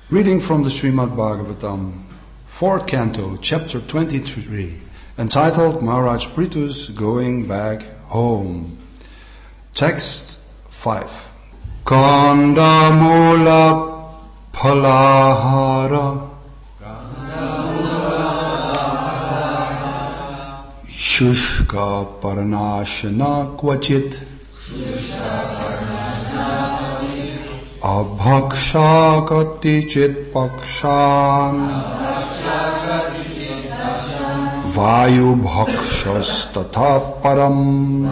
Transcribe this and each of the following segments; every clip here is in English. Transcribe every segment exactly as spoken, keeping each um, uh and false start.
Reading from the Srimad Bhagavatam, fourth canto, chapter twenty-three, entitled Maharaj Prithu's Going Back Home. Text five. Kandamula Palahara Shushka Paranashana Kvachit Abhaksha Katichit Pakshan Vayu Bhakshas Tatha Param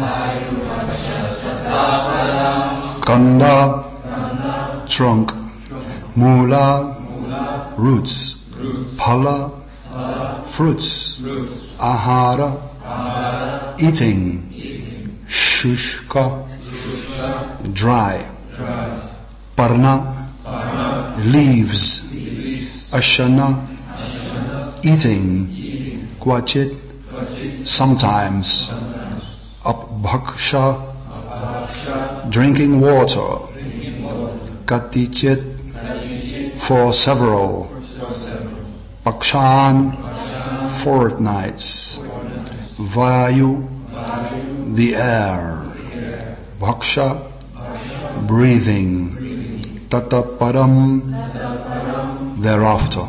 Kanda, trunk, Mula, roots, Phala, fruits, Ahara, eating, Shushka, dry, Parna, leaves, Ashana, eating, Kvachit, sometimes, Abhaksha, drinking water, Katichit, for several, Pakshan, fortnights, Vayu, the air, Bhaksha, breathing, Tataparam, thereafter.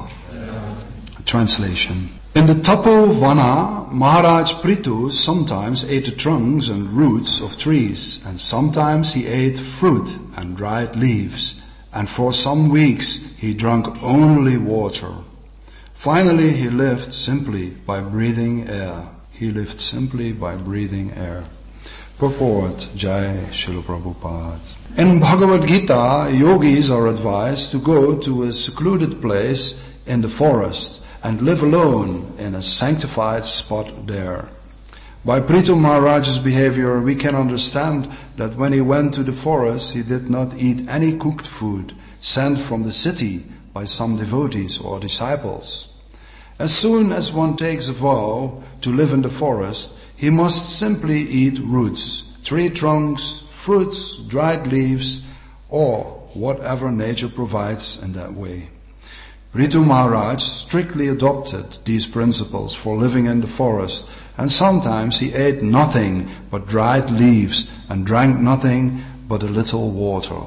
Translation. In the Tapovana, Maharaj Prithu sometimes ate the trunks and roots of trees, and sometimes he ate fruit and dried leaves, and for some weeks he drank only water. Finally, he lived simply by breathing air. He lived simply by breathing air. Purport, Jai Srila Prabhupada. In Bhagavad Gita, yogis are advised to go to a secluded place in the forest and live alone in a sanctified spot there. By Prithu Maharaj's behavior, we can understand that when he went to the forest, he did not eat any cooked food sent from the city by some devotees or disciples. As soon as one takes a vow to live in the forest, he must simply eat roots, tree trunks, fruits, dried leaves, or whatever nature provides in that way. Prithu Maharaj strictly adopted these principles for living in the forest, and sometimes he ate nothing but dried leaves and drank nothing but a little water.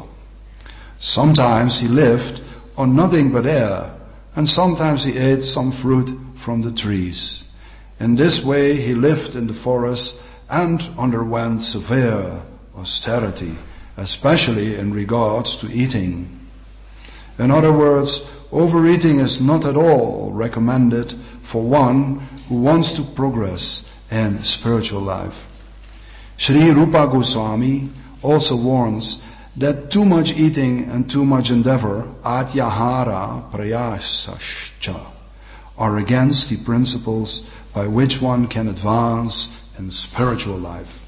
Sometimes he lived on nothing but air, and sometimes he ate some fruit from the trees. In this way he lived in the forest and underwent severe austerity, especially in regards to eating. In other words, overeating is not at all recommended for one who wants to progress in spiritual life. Sri Rupa Goswami also warns that too much eating and too much endeavor, atyahara prayasascha, are against the principles by which one can advance in spiritual life.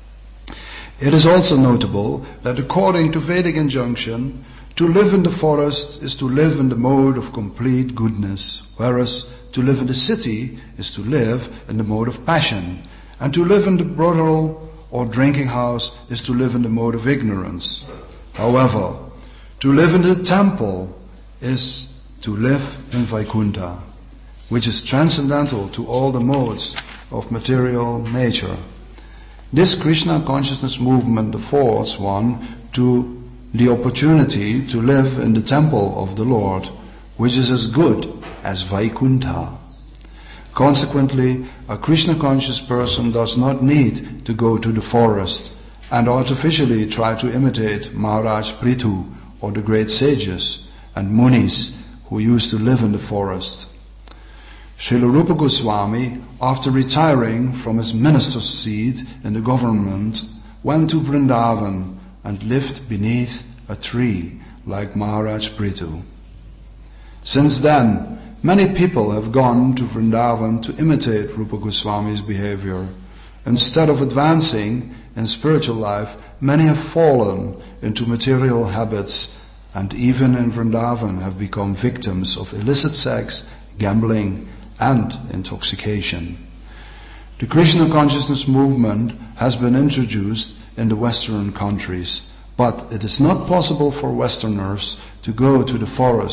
It is also notable that according to Vedic injunction, to live in the forest is to live in the mode of complete goodness, whereas to live in the city is to live in the mode of passion, and to live in the brothel or drinking house is to live in the mode of ignorance. However, to live in the temple is to live in Vaikuntha, which is transcendental to all the modes of material nature. This Krishna consciousness movement affords one to the opportunity to live in the temple of the Lord, which is as good as Vaikuntha. Consequently, a Krishna conscious person does not need to go to the forest and artificially try to imitate Maharaj Prithu or the great sages and munis who used to live in the forest. Srila Rupa Goswami, after retiring from his minister's seat in the government, went to Vrindavan and lived beneath a tree like Maharaj Prithu. Since then, many people have gone to Vrindavan to imitate Rupa Goswami's behavior. Instead of advancing in spiritual life, many have fallen into material habits and even in Vrindavan have become victims of illicit sex, gambling, and intoxication. The Krishna consciousness movement has been introduced in the Western countries, but it is not possible for Westerners to go to the forest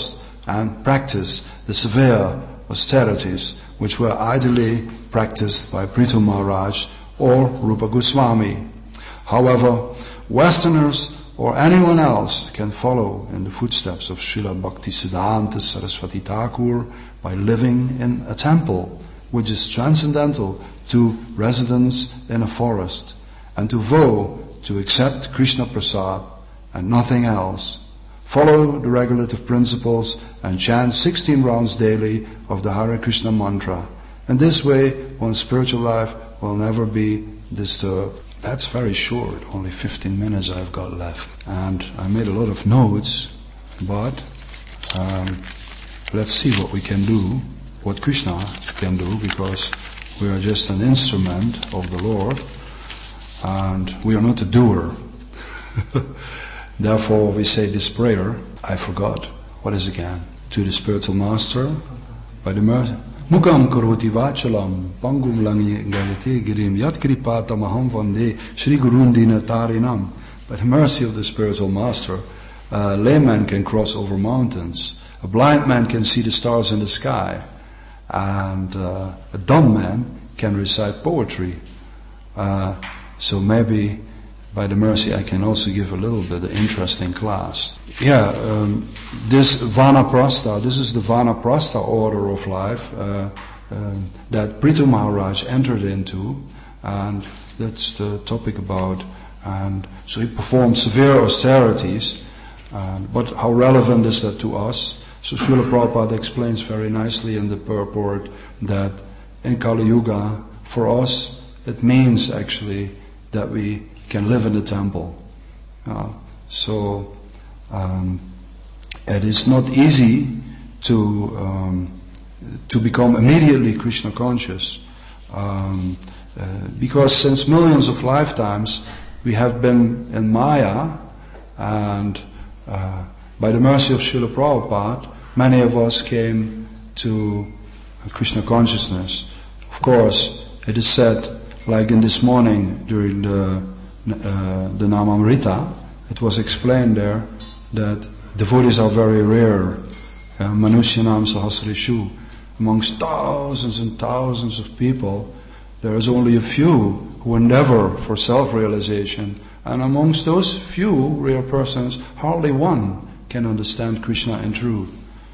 and practice the severe austerities which were ideally practiced by Prithu Maharaj or Rupa Goswami. However, Westerners or anyone else can follow in the footsteps of Srila Bhaktisiddhanta Saraswati Thakur by living in a temple, which is transcendental to residence in a forest, and to vow to accept Krishna Prasad and nothing else. Follow the regulative principles and chant sixteen rounds daily of the Hare Krishna mantra. And this way, one's spiritual life will never be disturbed. That's very short, only fifteen minutes I've got left. And I made a lot of notes, but um, let's see what we can do, what Krishna can do, because we are just an instrument of the Lord, and we are not a doer. Therefore, we say this prayer. I forgot. What is it again? To the spiritual master, by the mercy. Mukam karoti vachalam, pangum langi gavite girim, yat kripata maham vande, Shri Gurundina tarinam. By the mercy of the spiritual master, a layman can cross over mountains, a blind man can see the stars in the sky, and uh, a dumb man can recite poetry. Uh, so maybe by the mercy I can also give a little bit of interesting class. Yeah, um, this Vanaprastha, this is the Vanaprastha order of life uh, um, that Prithu Maharaj entered into, and that's the topic about. And so he performed severe austerities, and, but how relevant is that to us? So Srila Prabhupada explains very nicely in the purport that in Kali Yuga, for us, it means actually that we can live in the temple. Uh, so um, it is not easy to um, to become immediately Krishna conscious, um, uh, because since millions of lifetimes we have been in Maya, and uh, by the mercy of Srila Prabhupada, many of us came to Krishna consciousness. Of course, it is said, like in this morning during the uh, the Namamrita, it was explained there that devotees are very rare. Uh, Manusyanam Sahasrishu, amongst thousands and thousands of people, there is only a few who endeavor for self-realization, and amongst those few rare persons, hardly one can understand Krishna in truth.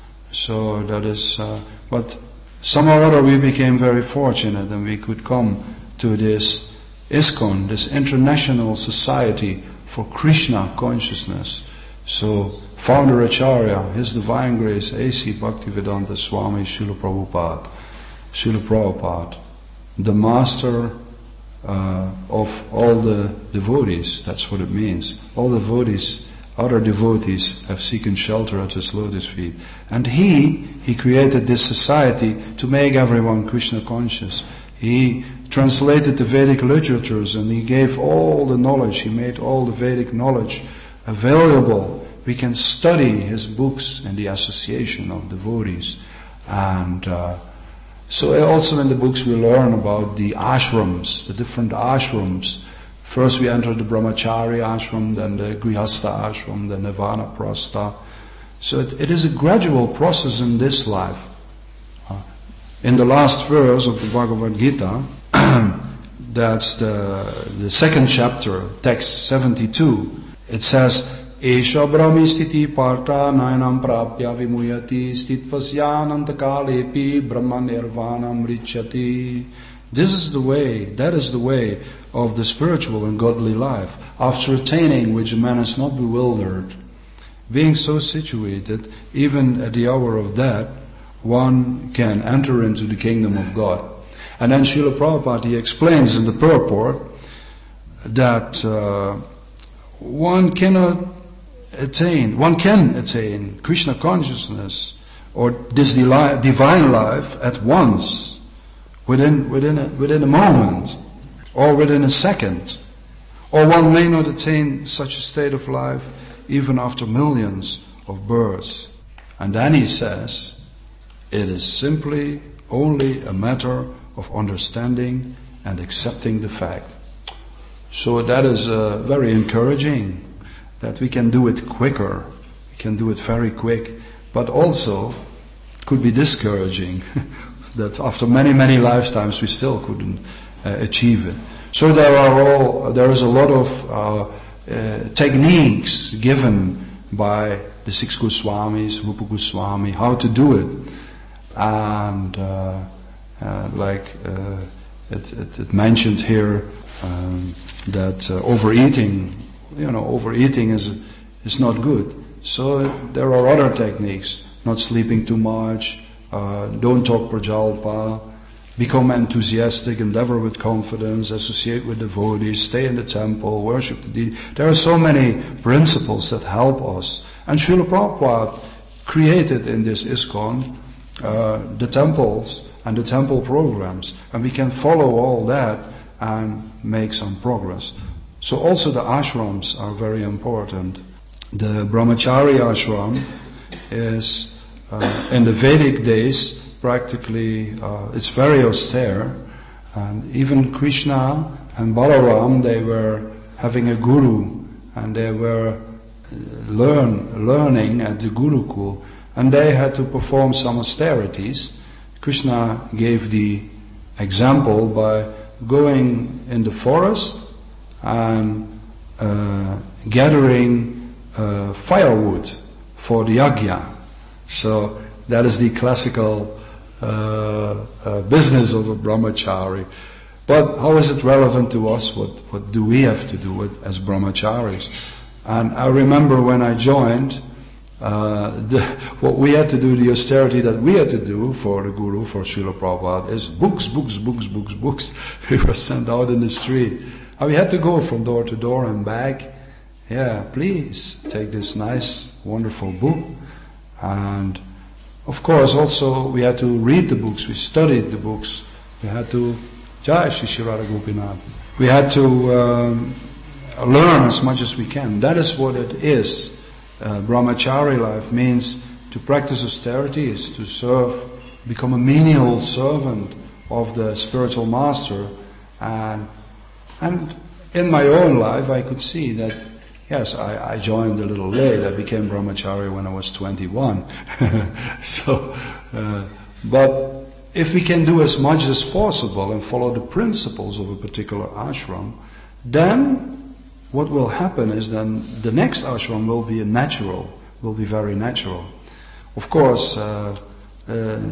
So that is, uh, but somehow or other we became very fortunate, and we could come to this ISKCON, this International Society for Krishna Consciousness. So, Founder Acharya, His Divine Grace, A C Bhaktivedanta Swami Srila Prabhupada, Srila Prabhupada, the master uh, of all the devotees, that's what it means. All the devotees, other devotees have seeken shelter at His lotus feet. And He, He created this society to make everyone Krishna conscious. He translated the Vedic literatures, and He gave all the knowledge, He made all the Vedic knowledge available. We can study His books in the association of devotees. And uh, so also in the books we learn about the ashrams, the different ashrams. First we enter the Brahmachari ashram, then the Grihastha ashram, then the Vanaprastha. So it, it is a gradual process in this life. Uh, in the last verse of the Bhagavad Gita, that's the, the second chapter, text seventy-two, it says, Esha brahmistiti parta nainam prapya vimuyati stitvasyanantakalepi brahma nirvanam richati. This is the way, that is the way of the spiritual and godly life, after attaining which a man is not bewildered. Being so situated, even at the hour of death, one can enter into the kingdom of God. And then Srila Prabhupada, he explains in the purport that uh, one cannot attain, one can attain Krishna consciousness or this divine life at once, within within a, within a moment, or within a second, or one may not attain such a state of life even after millions of births. And then he says, it is simply only a matter of understanding and accepting the fact. So that is uh, very encouraging, that we can do it quicker, we can do it very quick, but also could be discouraging that after many, many lifetimes we still couldn't uh, achieve it. So there are all, there is a lot of uh, uh, techniques given by the six Goswamis, Rupa Goswami, how to do it. And uh, uh, like uh, it, it, it mentioned here um, that uh, overeating, you know, overeating is is not good. So there are other techniques: not sleeping too much, uh, don't talk prajalpa, become enthusiastic, endeavor with confidence, associate with devotees, stay in the temple, worship the deity. There are so many principles that help us. And Srila Prabhupada created in this ISKCON uh, the temples and the temple programs, and we can follow all that and make some progress. So also the ashrams are very important. The Brahmachari ashram is uh, in the Vedic days practically uh, it's very austere, and even Krishna and Balaram, they were having a guru, and they were learn learning at the Gurukul, and they had to perform some austerities. Krishna gave the example by going in the forest and uh, gathering uh, firewood for the yajna. So that is the classical uh, uh, business of a brahmachari. But how is it relevant to us? What what do we have to do it as brahmacharis? And I remember when I joined, uh, the, what we had to do, the austerity that we had to do for the Guru, for Srila Prabhupada, is books, books, books, books, books. We were sent out in the street. And we had to go from door to door and back. Yeah, please take this nice, wonderful book. And of course, also we had to read the books. We studied the books. We had to, Jai Shri Shri Radha Gopinath. We had to um, learn as much as we can. That is what it is. Uh, brahmachari life means to practice austerity, is to serve, become a menial servant of the spiritual master. And and in my own life, I could see that, yes, I, I joined a little late. I became brahmachari when I was twenty-one. so, uh, but if we can do as much as possible and follow the principles of a particular ashram, then what will happen is then the next ashram will be a natural, will be very natural. Of course, uh, uh,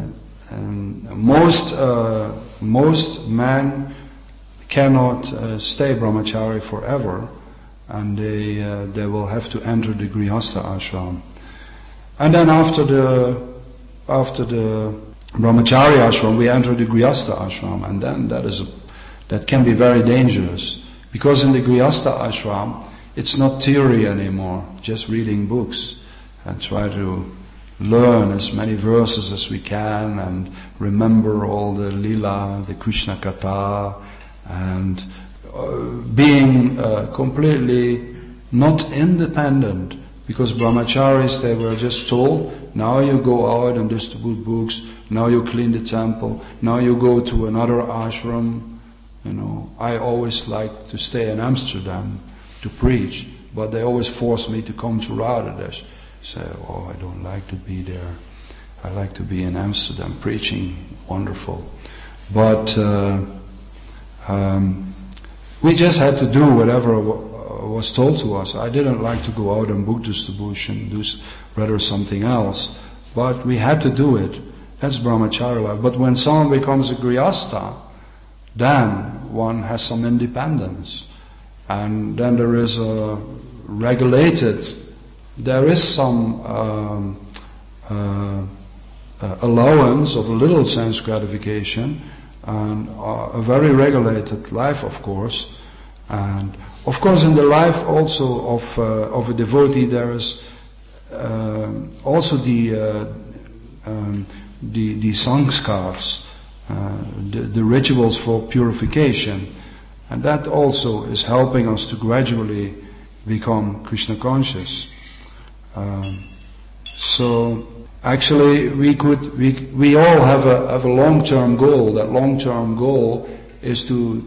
and most uh, most men cannot uh, stay brahmachari forever, and they uh, they will have to enter the grihastha ashram. And then after the after the brahmachari ashram, we enter the grihastha ashram, and then that is a, that can be very dangerous. Because in the grihastha ashram, it's not theory anymore, just reading books and try to learn as many verses as we can and remember all the lila, the Krishna katha, and uh, being uh, completely not independent. Because brahmacharis, they were just told, now you go out and distribute books, now you clean the temple, now you go to another ashram. You know, I always liked to stay in Amsterdam to preach, but they always forced me to come to Radhadesh. Say, oh, I don't like to be there. I like to be in Amsterdam preaching. Wonderful. But uh, um, we just had to do whatever w- was told to us. I didn't like to go out and book distribution, do rather something else. But we had to do it. That's brahmachari life. But when someone becomes a grihastha, then one has some independence, and then there is a regulated, there is some um, uh, uh, allowance of a little sense gratification, and uh, a very regulated life, of course. And of course, in the life also of uh, of a devotee, there is uh, also the uh, um, the the sanskars. Uh, the, the rituals for purification, and that also is helping us to gradually become Krishna conscious. Um, so actually, we could we we all have a have a long-term goal. That long-term goal is to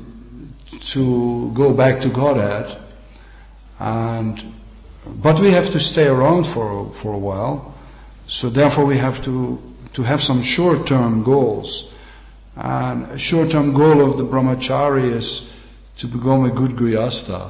to go back to Godhead, and but we have to stay around for for a while. So therefore we have to, to have some short-term goals. And a short-term goal of the brahmachari is to become a good grihastha.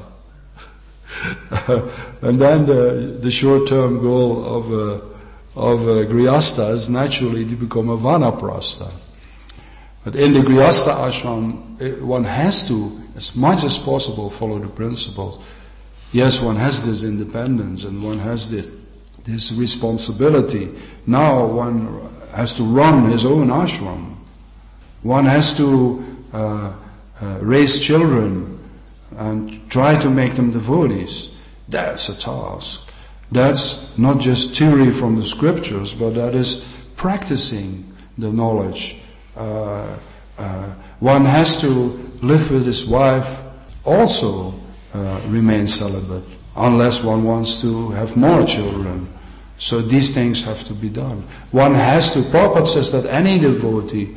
And then the, the short-term goal of a, of a grihastha is naturally to become a vanaprastha. But in the grihastha ashram, one has to, as much as possible, follow the principles. Yes, one has this independence and one has this, this responsibility. Now one has to run his own ashram. One has to uh, uh, raise children and try to make them devotees. That's a task. That's not just theory from the scriptures, but that is practicing the knowledge. Uh, uh, one has to live with his wife, also uh, remain celibate, unless one wants to have more children. So these things have to be done. One has to, Prabhupada says that any devotee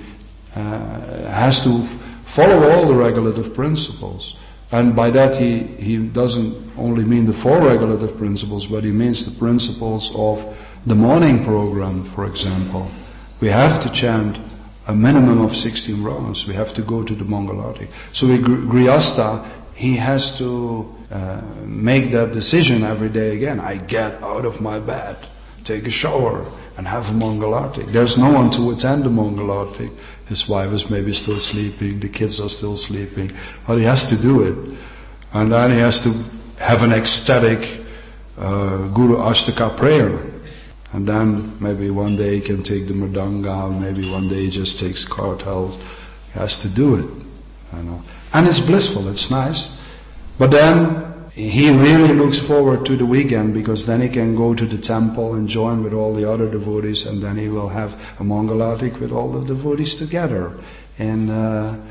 uh, has to f- follow all the regulative principles. And by that he, he doesn't only mean the four regulative principles, but he means the principles of the morning program, for example. We have to chant a minimum of sixteen rounds. We have to go to the Mangalati. So a grihastha, he has to uh, make that decision every day again. I get out of my bed, take a shower, and have a Mangalati. There's no one to attend the Mangalati. His wife is maybe still sleeping, the kids are still sleeping, but he has to do it. And then he has to have an ecstatic uh, Guru Ashtaka prayer. And then maybe one day he can take the mridanga, maybe one day he just takes kartals. He has to do it. You know. And it's blissful, it's nice. But then he really looks forward to the weekend, because then he can go to the temple and join with all the other devotees, and then he will have a Mangalatik with all the devotees together in uh,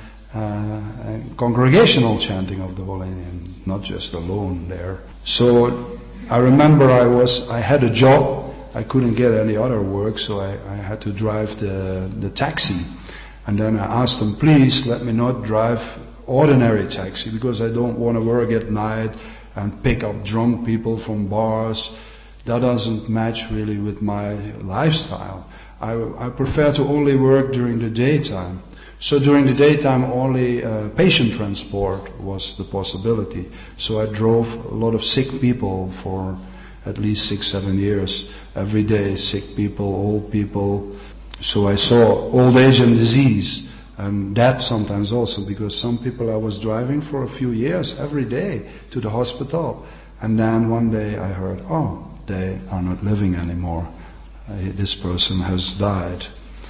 uh, congregational chanting of the holy name, not just alone there. So I remember I was I had a job. I couldn't get any other work, so I, I had to drive the, the taxi. And then I asked them, please let me not drive ordinary taxi, because I don't want to work at night and pick up drunk people from bars. That doesn't match really with my lifestyle. I, I prefer to only work during the daytime. So during the daytime only uh, patient transport was the possibility. So I drove a lot of sick people for at least six, seven years, every day, sick people, old people. So I saw old age and disease, and that sometimes also, because some people I was driving for a few years every day to the hospital, and then one day I heard, oh, they are not living anymore. Uh, this person has died.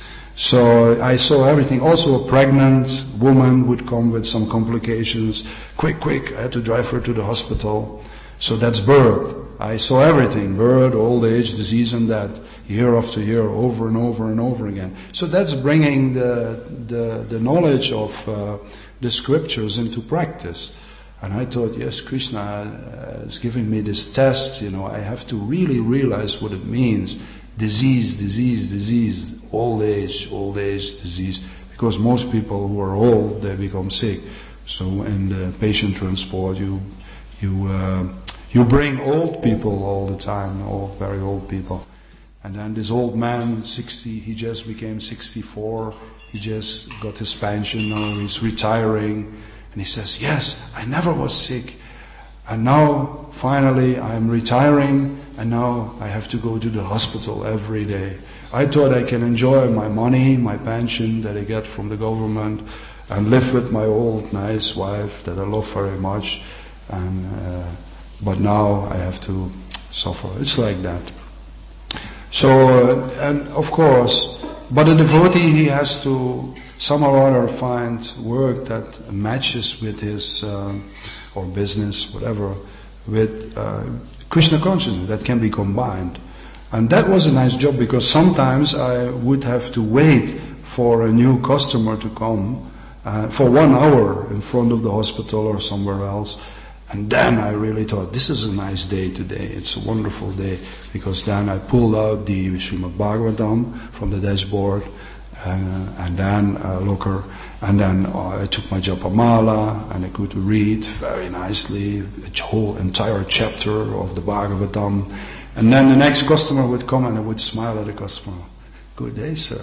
So I saw everything. Also a pregnant woman would come with some complications. Quick, quick, I had to drive her to the hospital. So that's birth. I saw everything, birth, old age, disease, and that, year after year, over and over and over again. So that's bringing the the, the knowledge of uh, the scriptures into practice. And I thought, yes, Krishna is giving me this test, you know, I have to really realize what it means. Disease, disease, disease, old age, old age, disease. Because most people who are old, they become sick. So in the patient transport, you you uh, you bring old people all the time, old, very old people. And then this old man, sixty, he just became sixty-four. He just got his pension now. He's retiring. And he says, yes, I never was sick. And now, finally, I'm retiring, and now I have to go to the hospital every day. I thought I can enjoy my money, my pension that I get from the government, and live with my old, nice wife that I love very much. And uh, but now I have to suffer. It's like that. So, uh, and of course, but a devotee, he has to somehow or other find work that matches with his, uh, or business, whatever, with uh, Krishna consciousness, that can be combined. And that was a nice job, because sometimes I would have to wait for a new customer to come uh, for one hour in front of the hospital or somewhere else. And then I really thought, this is a nice day today. It's a wonderful day, because then I pulled out the Srimad Bhagavatam from the dashboard, uh, and then uh, Locker, and then uh, I took my Japamala, and I could read very nicely a whole entire chapter of the Bhagavatam, And then the next customer would come and I would smile at the customer. Good day, sir.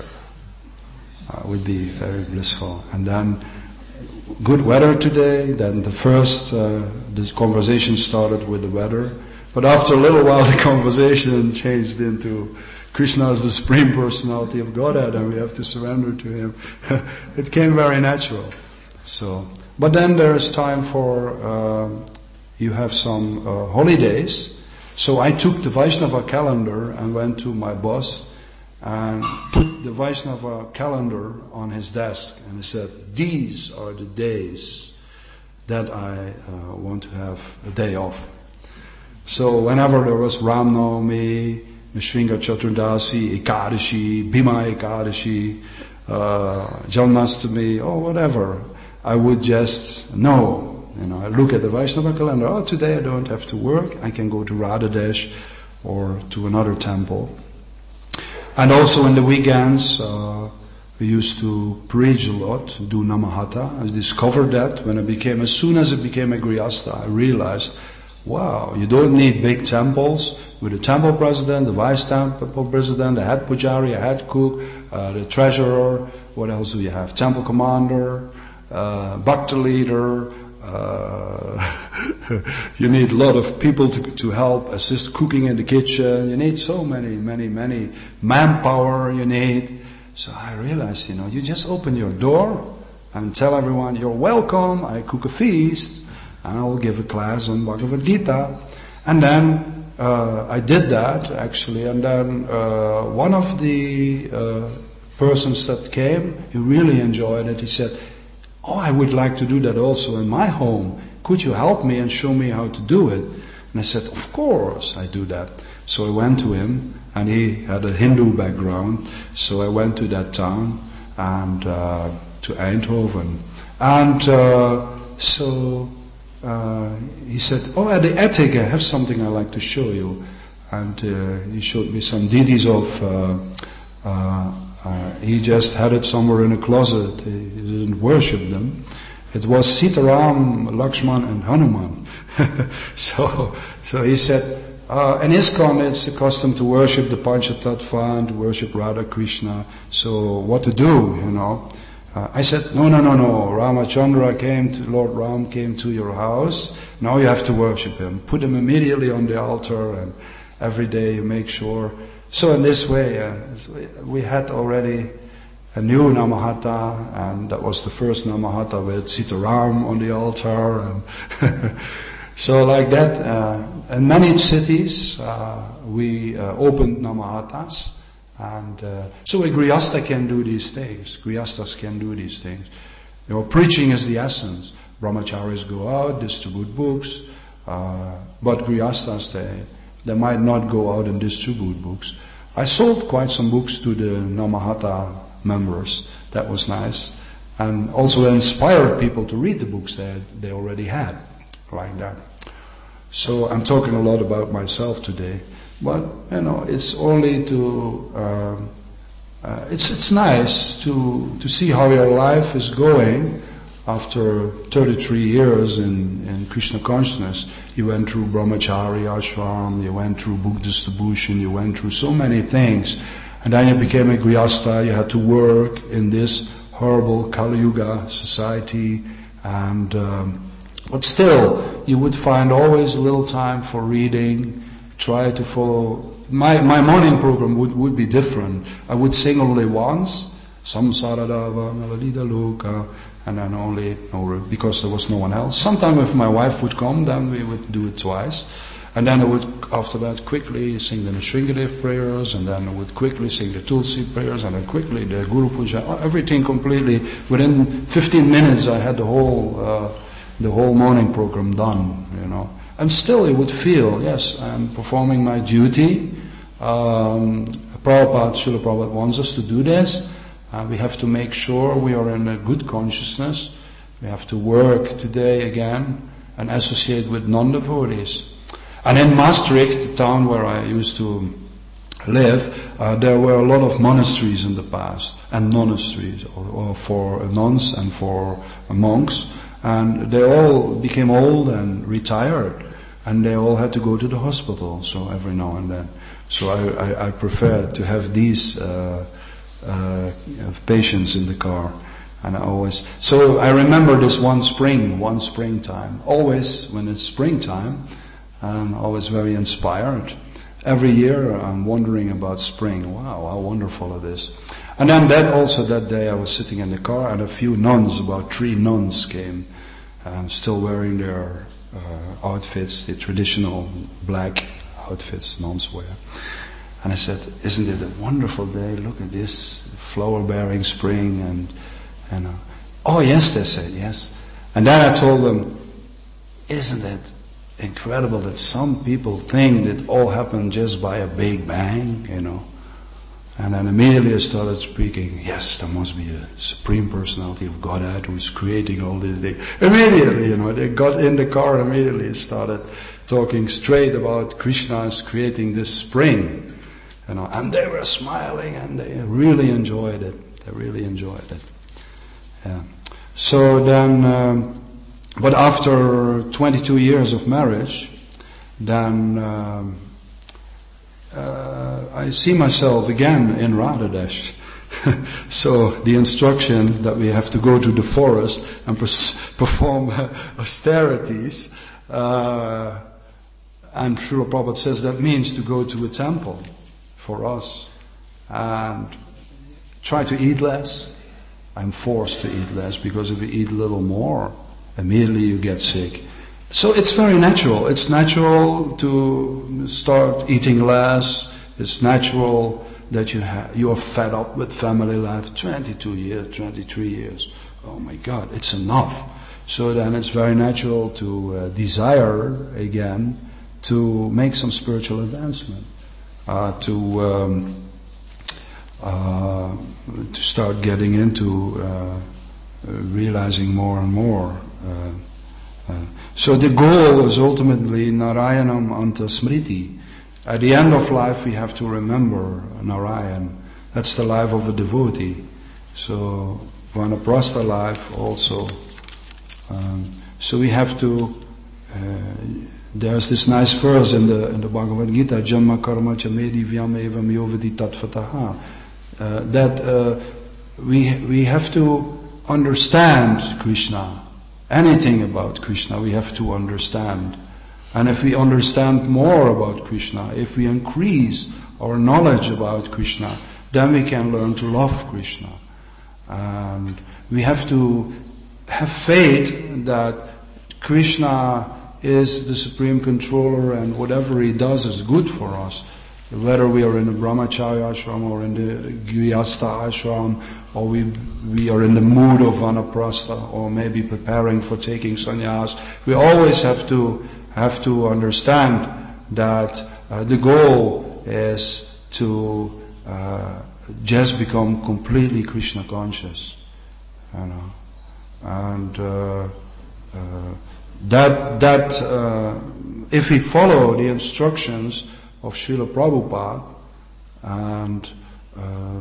I would be very blissful. And then, good weather today. Then the first, uh, this conversation started with the weather. But after a little while, the conversation changed into Krishna is the Supreme Personality of Godhead and we have to surrender to Him. It came very natural. So, but then there is time for, uh, you have some uh, holidays. So I took the Vaishnava calendar and went to my boss and put the Vaishnava calendar on his desk. And he said, these are the days that I uh, want to have a day off. So whenever there was Ram Navami, Nrsimha Chaturdasi, Ekadashi, Bhima Ekadashi, uh, Janmashtami, or whatever, I would just know. You know, I look at the Vaishnava calendar, oh, today I don't have to work, I can go to Radhadesh or to another temple. And also in the weekends, uh, we used to preach a lot, do Namahata. I discovered that when I became, as soon as I became a Grihastha, I realized, wow, you don't need big temples with a temple president, the vice temple president, the head pujari, a head cook, uh, the treasurer, what else do you have? Temple commander, uh, bhakta leader, Uh, you need a lot of people to, to help assist cooking in the kitchen. You need so many, many, many manpower you need. So I realized, you know, you just open your door and tell everyone, you're welcome, I cook a feast, and I'll give a class on Bhagavad Gita. And then uh, I did that, actually, and then uh, one of the uh, persons that came, he really enjoyed it. He said, oh, I would like to do that also in my home. Could you help me and show me how to do it? And I said, of course, I do that. So I went to him, and he had a Hindu background. So I went to that town, and uh, to Eindhoven. And uh, so uh, he said, oh, at the attic, I have something I'd like to show you. And uh, he showed me some deities of... Uh, uh, Uh, he just had it somewhere in a closet. He, he didn't worship them. It was Sitaram, Lakshman, and Hanuman. so, so he said, uh, in ISKCON it's the custom to worship the Panchatattva and to worship Radha Krishna. So what to do, you know? Uh, I said, no, no, no, no. Ramachandra came to, Lord Ram came to your house. Now you have to worship him. Put him immediately on the altar, and every day you make sure. So in this way, uh, we had already a new Namahata, and that was the first Namahata with Sitaram on the altar. And so like that, uh, in many cities, uh, we uh, opened Namahatas. And uh, so a Grihastha can do these things. Grihasthas can do these things. You know, preaching is the essence. Brahmacharis go out, distribute books, uh, but Grihasthas, they... They might not go out and distribute books. I sold quite some books to the Namahata members. That was nice. And also inspired people to read the books that they already had, like that. So I'm talking a lot about myself today. But, you know, it's only to... Uh, uh, it's it's nice to, to see how your life is going. After thirty-three years in, in Krishna consciousness, you went through brahmachari ashram, you went through book distribution, you went through so many things. And then you became a Grihastha, you had to work in this horrible Kali Yuga society. And, um, but still, you would find always a little time for reading, try to follow. My, my morning program would, would be different. I would sing only once, Samsaradava Nalalida Loka, and then only, because there was no one else. Sometimes if my wife would come, then we would do it twice. And then I would, after that, quickly sing the Nrsimhadev prayers, and then I would quickly sing the Tulsi prayers, and then quickly the Guru Puja, everything completely. Within fifteen minutes I had the whole, uh, the whole morning program done, you know. And still you would feel, yes, I'm performing my duty. Um, Prabhupada, Srila Prabhupada wants us to do this. Uh, we have to make sure we are in a good consciousness. We have to work today again and associate with non-devotees. And in Maastricht, the town where I used to live, uh, there were a lot of monasteries in the past, and monasteries or, or for nuns and for monks. And they all became old and retired. and they all had to go to the hospital, so every now and then. So I, I, I prefer to have these uh, uh, patients in the car. And I always, so I remember this one spring, one springtime. Always, when it's springtime, I'm always very inspired. Every year I'm wondering about spring. Wow, how wonderful it is. And then that also that day I was sitting in the car and a few nuns, about three nuns came, um, still wearing their uh, outfits, the traditional black outfits nuns wear. And I said, isn't it a wonderful day? Look at this flower-bearing spring. And, and uh, oh yes, they said, yes. And then I told them, isn't it incredible that some people think that all happened just by a big bang, you know? And then immediately I started speaking, yes, there must be a supreme personality of Godhead who's creating all these things. Immediately, you know, they got in the car and immediately started talking straight about Krishna's creating this spring. You know, and they were smiling and they really enjoyed it. They really enjoyed it. Yeah. So then, um, but after twenty-two years of marriage, then um, uh, I see myself again in Radhadesh. So the instruction that we have to go to the forest and pers- perform austerities, uh, and Srila Prabhupada says that means to go to a temple for us and try to eat less. I'm forced to eat less because if you eat a little more, immediately you get sick. So it's very natural. It's natural to start eating less. It's natural that you ha- you are fed up with family life. twenty-two years, twenty-three years. Oh my God, it's enough. So then it's very natural to uh, desire again to make some spiritual advancement, uh, to um, uh, to start getting into uh, realizing more and more. Uh, uh, so the goal is ultimately Narayanam Anta Smriti. At the end of life we have to remember Narayan. That's the life of a devotee. So Vanaprastha life also. Um, so we have to, uh, there's this nice verse in the in the Bhagavad Gita, Janma karma cha medi vyam evam yovati tattvataha, uh, that uh, we we have to understand Krishna. Anything about Krishna we have to understand. And if we understand more about Krishna, if we increase our knowledge about Krishna, then we can learn to love Krishna. And we have to have faith that Krishna is the supreme controller and whatever he does is good for us. Whether we are in the Brahmacharya ashram or in the Grihastha ashram, or we we are in the mood of Vanaprastha, or maybe preparing for taking sannyas, we always have to have to understand that uh, the goal is to uh, just become completely Krishna conscious, you know, and uh, uh, that that uh, if we follow the instructions of Srila Prabhupada, and uh,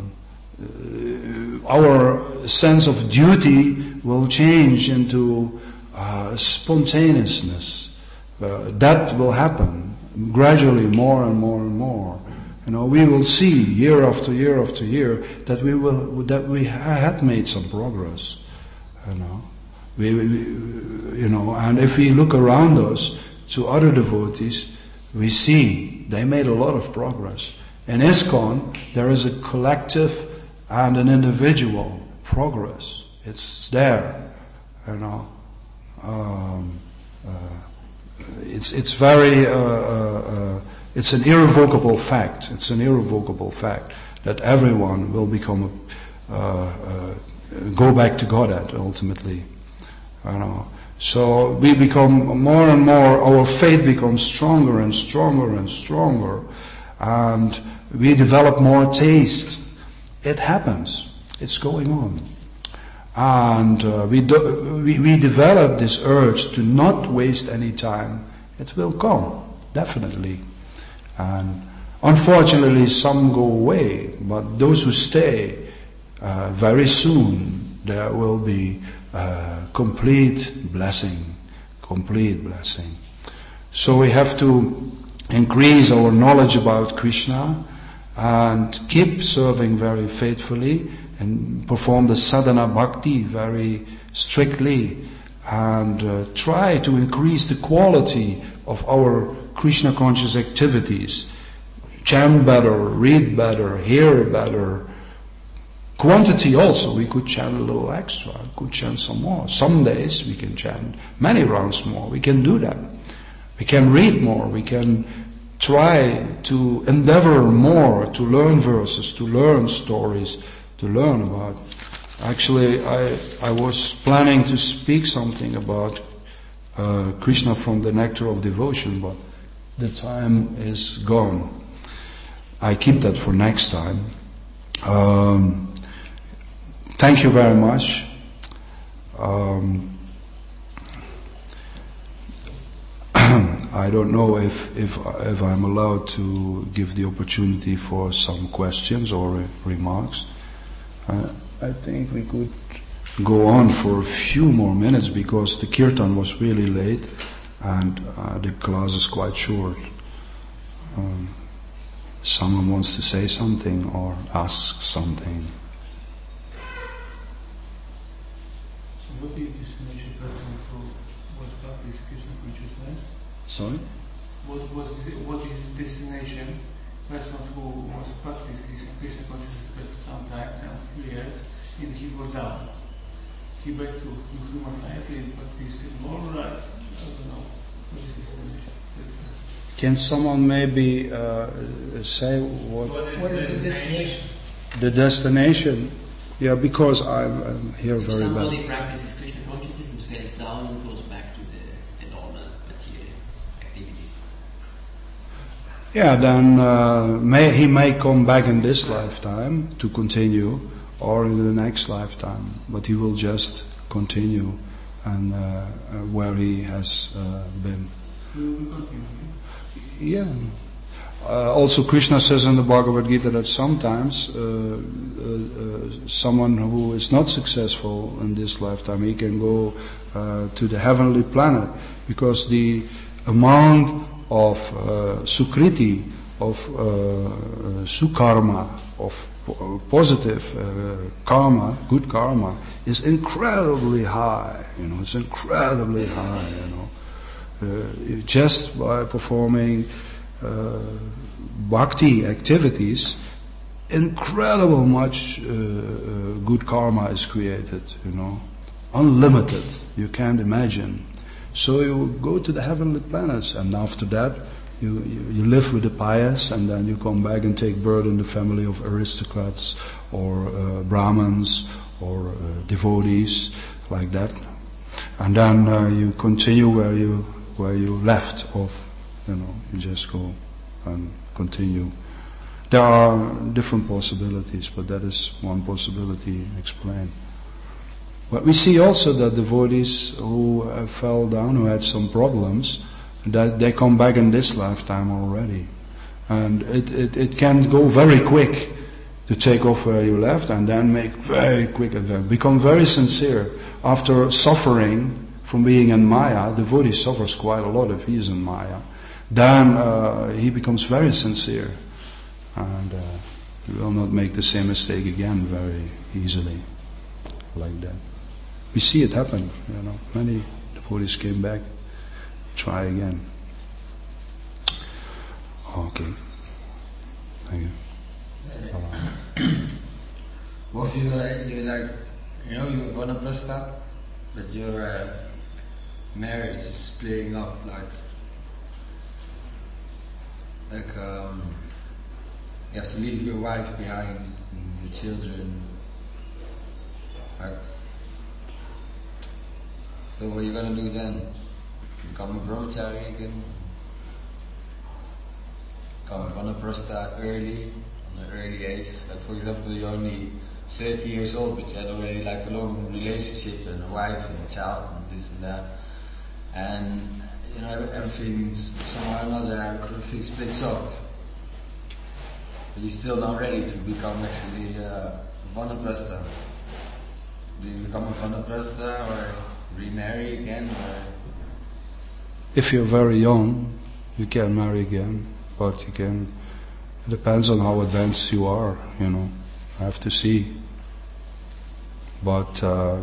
our sense of duty will change into uh, spontaneousness. Uh, that will happen gradually, more and more and more. You know, we will see year after year after year that we will that we had made some progress. You know, we, we you know, and if we look around us to other devotees, we see they made a lot of progress. In ISKCON, there is a collective and an individual progress. It's there, you know. Um, uh, it's it's very uh, uh, uh, it's an irrevocable fact. It's an irrevocable fact that everyone will become a, uh, uh, go back to Godhead ultimately, you know. So we become more and more, our faith becomes stronger and stronger and stronger, and we develop more taste. It happens. It's going on. And uh, we, do, we we develop this urge to not waste any time. It will come, definitely. And unfortunately some go away, but those who stay, uh, very soon there will be uh, complete blessing, complete blessing. So we have to increase our knowledge about Krishna and keep serving very faithfully and perform the sadhana bhakti very strictly and uh, try to increase the quality of our Krishna conscious activities. Chant better, read better, hear better. Quantity also, we could chant a little extra, could chant some more. Some days we can chant many rounds more, we can do that. We can read more, we can try to endeavor more to learn verses, to learn stories, to learn about. Actually, I, I was planning to speak something about uh, Krishna from the nectar of devotion, but the time is gone. I keep that for next time. Um, thank you very much. Um, I don't know if, if if I'm allowed to give the opportunity for some questions or re- remarks. Uh, I think we could go on for a few more minutes because the kirtan was really late and uh, the class is quite short. Um, someone wants to say something or ask something. So what is this nature person who was practice Krishna consciousness? Sorry? What was what is the destination? Person who was practice Krishna consciousness for some time, some few years, and he was down. He back to human life and practice more right. I don't know. What is this destination? Can someone maybe uh, say what? What is the destination? The destination? Yeah, because I'm, I'm here If very somebody bad. practices Krishna consciousness and fails down and goes back to the, the normal material activities. Yeah, then uh, may, he may come back in this lifetime to continue, or in the next lifetime, but he will just continue and uh, uh, where he has uh, been. We will continue. Yeah. Uh, also, Krishna says in the Bhagavad Gita that sometimes uh, uh, uh, someone who is not successful in this lifetime, he can go uh, to the heavenly planet because the amount of uh, sukriti, of uh, uh, sukarma, of po- positive uh, karma, good karma, is incredibly high. You know, it's incredibly high. You know, uh, just by performing uh, bhakti activities, incredible much uh, uh, good karma is created. You know, unlimited. You can't imagine. So you go to the heavenly planets, and after that, you, you, you live with the pious, and then you come back and take birth in the family of aristocrats, or uh, Brahmins, or uh, devotees, like that. And then uh, you continue where you where you left off. You know, you just go and continue. There are different possibilities, but that is one possibility explained. But we see also that devotees who uh, fell down, who had some problems, that they come back in this lifetime already. And it, it, it can go very quick to take off where you left and then make very quick advance. Become very sincere. After suffering from being in Maya, the devotee suffers quite a lot if he is in Maya. Then uh, he becomes very sincere. And uh, he will not make the same mistake again very easily. Like that. We see it happen, you know. Many devotees came back, try again. Okay. Thank you. Uh, what if you like, you like, you know, you're vanaprastha, but your uh, marriage is splitting up, like, like um, you have to leave your wife behind and your children. Right? So what are you gonna do then? Become a brahmachari again? Become a vanaprastha early, on an early age. Like for example, you're only thirty years old, but you had already like a long relationship and a wife and a child and this and that. And you know, everything somehow or another, everything splits up. But you're still not ready to become actually uh, vanaprastha. Do you become a vanaprastha or remarry again, or if you're very young, you can marry again, but you can, it depends on how advanced you are, you know, I have to see. But, uh,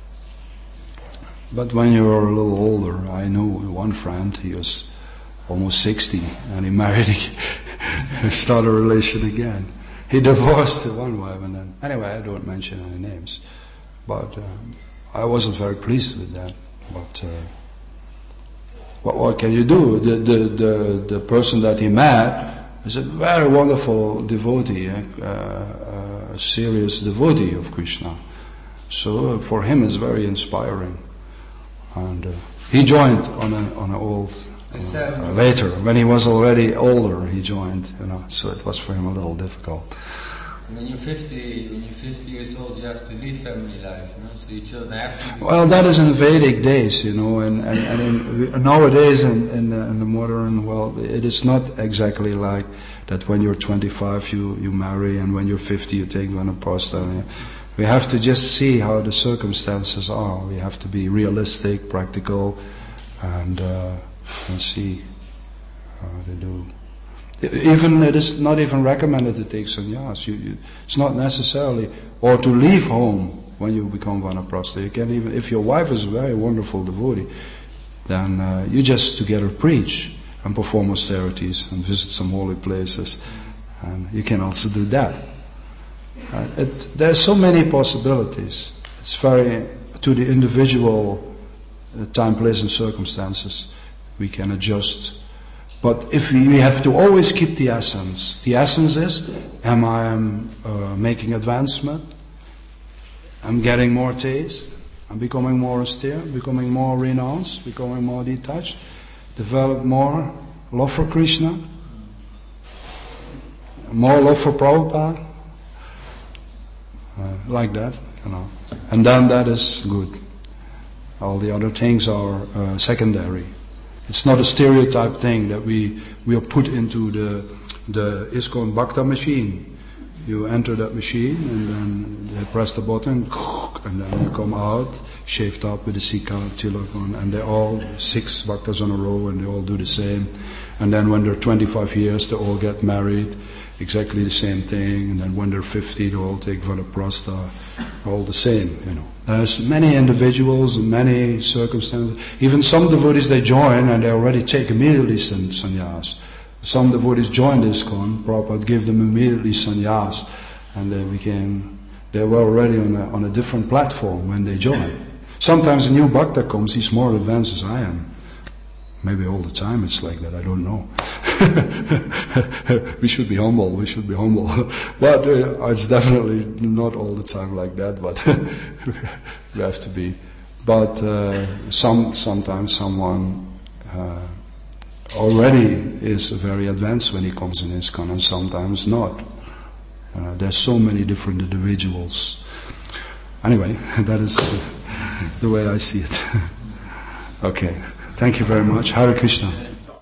but when you're a little older, I knew one friend, he was almost sixty, and he married, he started a relation again. He divorced one wife, and then, anyway, I don't mention any names, but um, I wasn't very pleased with that, but uh, what, what can you do? The, the, the, the person that he met is a very wonderful devotee, a, a, a serious devotee of Krishna. So uh, for him it's very inspiring. And uh, he joined on a, on an old, uh, later, when he was already older, he joined, you know, so it was for him a little difficult. When you're fifty, when you're fifty years old, you have to leave family life, you know. So your children have to. Well, that is in Vedic days, you know, and and, and in, nowadays in in the, in the modern world, it is not exactly like that. When you're twenty-five, you you marry, and when you're fifty, you take vanaprastha. We have to just see how the circumstances are. We have to be realistic, practical, and uh, and see how they do. Even it is not even recommended to take sannyas. You, you, it's not necessarily, or to leave home when you become vanaprastha. You can even, if your wife is a very wonderful devotee, then uh, you just together preach and perform austerities and visit some holy places, and you can also do that. Uh, it, there are so many possibilities. It's very to the individual uh, time, place, and circumstances. We can adjust. But if we, we have to always keep the essence. The essence is, am I um, uh, making advancement? I'm getting more taste. I'm becoming more austere, becoming more renounced, becoming more detached, develop more love for Krishna, more love for Prabhupada, uh, like that, you know. And then that is good. All the other things are uh, secondary. It's not a stereotype thing that we, we are put into the the ISKCON Bhakta machine. You enter that machine and then they press the button and then you come out shaved up with a sika, tilak on, and they're all six bhaktas on a row and they all do the same. And then when they're twenty-five years, they all get married, exactly the same thing. And then when they're fifty, they all take vanaprastha, all the same, you know. There's many individuals and many circumstances. Even some devotees, they join and they already take immediately sannyas. Some devotees joined ISKCON, Prabhupada gave them immediately sannyas, and they became, they were already on a, on a different platform when they joined. Sometimes a new bhakta comes, he's more advanced as I am. Maybe all the time it's like that, I don't know. We should be humble, we should be humble. But uh, it's definitely not all the time like that, but we have to be. But uh, some sometimes someone uh, already is very advanced when he comes in ISKCON, and sometimes not. Uh, there's so many different individuals. Anyway, that is uh, the way I see it. Okay. Thank you very much. Hare Krishna.